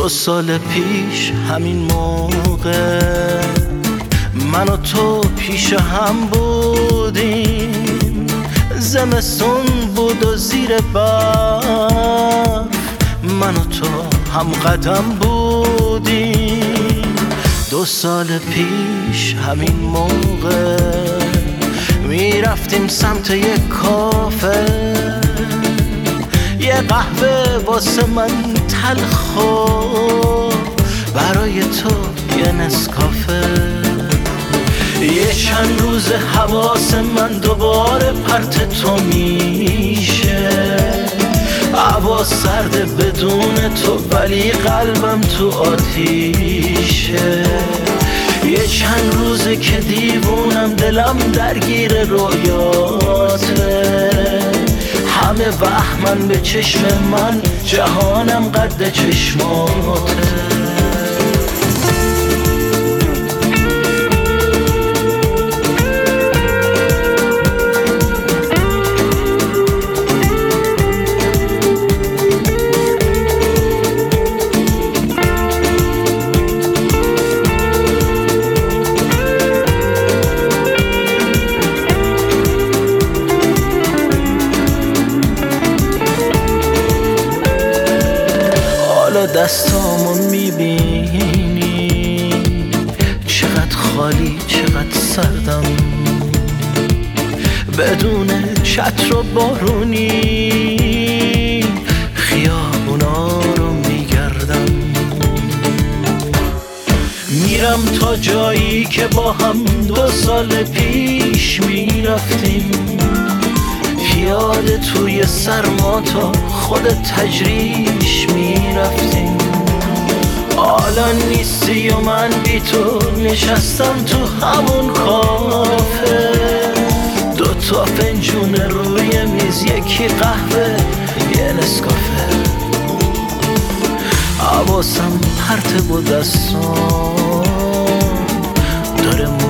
2 سال پیش همین موقع من و تو پیش هم بودیم، زمستون بود و زیر برف من و تو هم قدم بودیم. 2 سال پیش همین موقع میرفتیم سمت یک کافه، یه قهوه واسه من تلخ و برای تو یه نسکافه. یه چند روز حواس من دوباره پرت تو میشه، هوا سرده بدون تو ولی قلبم تو آتیشه. یه چند روزه که دیوونم، دلم درگیر رویاته، همه وهمن به چشم من، جهانم قد چشماته. دستامو میبینی چقدر خالی چقدر سردم، بدون چتر و بارونی خیابونا رو میگردم. میرم تا جایی که با هم 2 سال پیش میرفتیم، پیاده توی سرما تا خود تجریش میرفتیم. حالا نیستی و من بی تو نشستم تو همون کافه، 2 تا فنجون روی میز، یکی قهوه یه نسکافه. حواسم پرت بود دستام داره